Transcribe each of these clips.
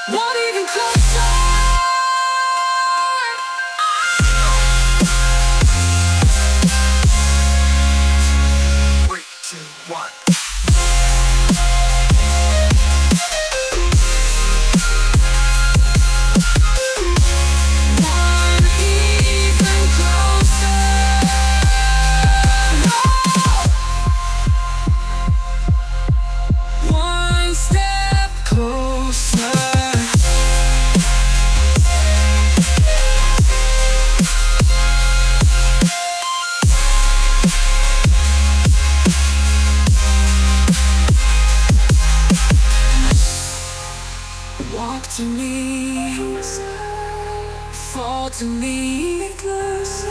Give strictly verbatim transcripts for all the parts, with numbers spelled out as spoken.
Not even closer. Three, two, one. One even closer. No. One step closer. Walk to me, fall to me closer.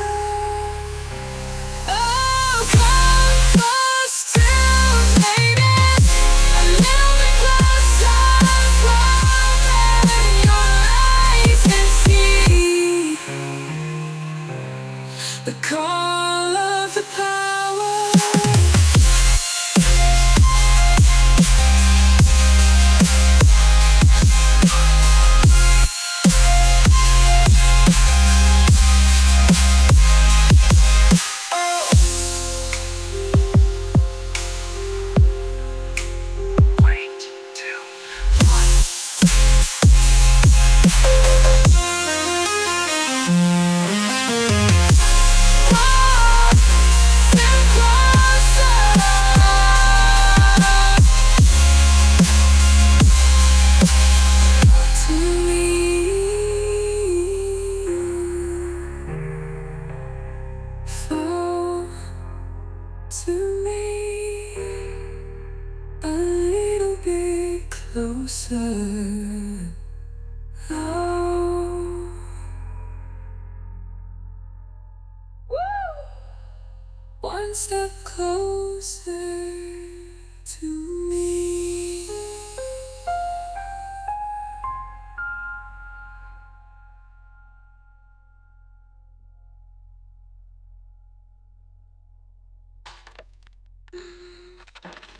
Oh, come close to maybe a little bit closer. From your eyes can see the call of the power. To me, a little bit closer. Oh. Woo! One step closer.